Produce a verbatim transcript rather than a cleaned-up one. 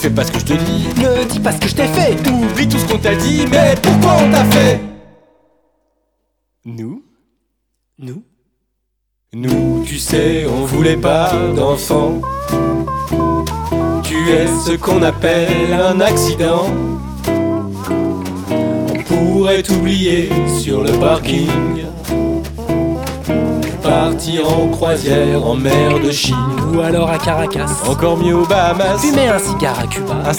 fais pas ce que je te dis. Ne dis pas ce que je t'ai fait. Oublie tout ce qu'on t'a dit, mais pourquoi on t'a fait? Nous Nous Nous, tu sais, on voulait pas d'enfants. Tu es ce qu'on appelle un accident. On pourrait t'oublier sur le parking, partir en croisière en mer de Chine, ou alors à Caracas, encore mieux aux Bahamas. fumer un cigare à Cuba. Un